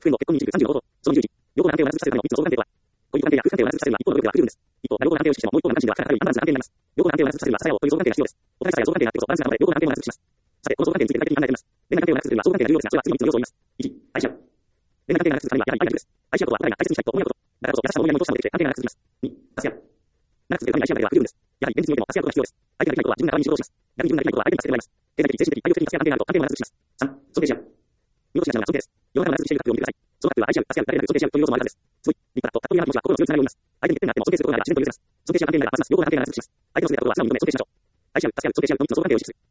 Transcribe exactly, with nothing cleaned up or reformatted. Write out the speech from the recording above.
夫婦の結婚にじゅう、さんじゅうのこと、そのにじゅう時、両方の安定を満たすさせるためのみっつの相関係は、恋人関係や夫婦関係を満たすさせるのは一方の部分では不十分です。一方、両方の安定を意識してももう一方の関心ではかなりアンバランスな関係になります。両方の安定を満たすさせるには支え合おうという相関係が必要です。お互い支え合う相関係があってこそバランスが保たれ、両方の安定を満たすします。さて、この相関係について具体的に考えてみます。恋愛関係を満たすするには相関係が重要ですが、それは次のみっつの要素を言います。いち、愛し合う。恋愛関係が満たすためにはやはり愛が必要です。愛し合うことはお互いが大切にしたいと思い合うこと。だからこそ優しさも思いやりもどちらもできて関係が長く続きます。に、助け合う。長く続けるために愛し合うだけでは不十分です。やはり現実においても助け合うことが必要です。相手ができないことは自分が代わりに仕事をします。逆に自分ができないことは相手に助けてもらいます。経済的、精神的、愛欲的に助け合う関係があると関係も長く続きます。さん、尊敬し合う。見事しなのが尊敬です。世の中を長くしている学部を見てください。その学部は愛し合う、助け合う、誰でなく尊敬し合うという要素もあるからです。すごい、立派と、かっこいいな気持ちは心の強いつながりを生みます。相手に欠点があっても尊敬することがあれば自然と許せます。尊敬し合う関係ならますます両方の関係が長く続きます。相手のすべてことは素直に認め尊敬しましょう。愛し合う、助け合う、尊敬し合うのみっつの相関係を意識する。